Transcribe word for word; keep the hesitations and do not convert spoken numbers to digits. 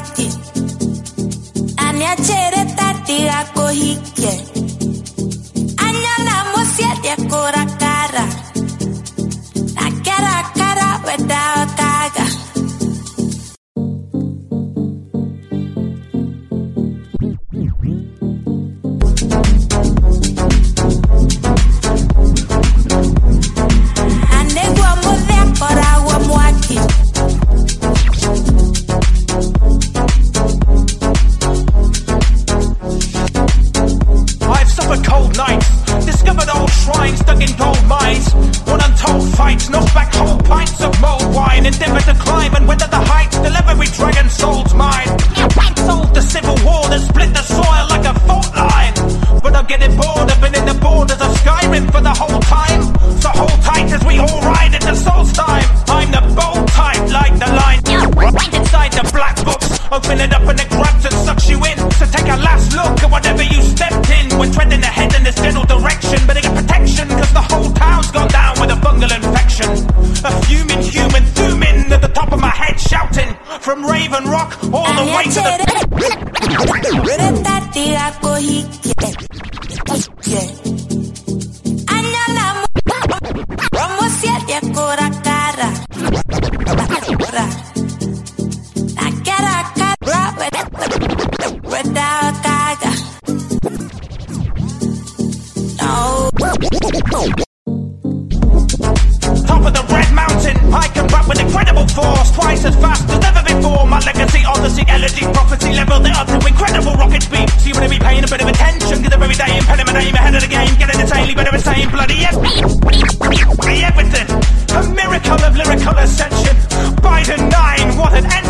mwaki aniachere tatiga kohike anyana musiete kora cara la cara cara without kaga. Knock back whole pints of mulled wine, endeavour to climb and weather the heights till every dragon soul's mine. Sold the civil war that split the soil like a fault line. But I'm getting bored, I've been in the borders of Skyrim for the whole time. So hold tight as we all ride into Soul's time. I'm the bold type, like the line inside the black books. Open it up and it grabs and sucks you in. So take a last look at whatever you stepped in. We're treading ahead in this general direction, but they get protection cause the whole town's gone down with a fungal infection. A fuming human zooming at the top of my head shouting from Raven Rock all the way to the top of the Red Mountain. I can rap with incredible force, twice as fast as ever before. My legacy, odyssey, elegy, prophecy, level it up to incredible rocket speed. So you wanna be paying a bit of attention, cause every day I'm penning my name ahead of the game, getting insanely better at saying bloody everything. A miracle of lyrical ascension. Biden nine, what an end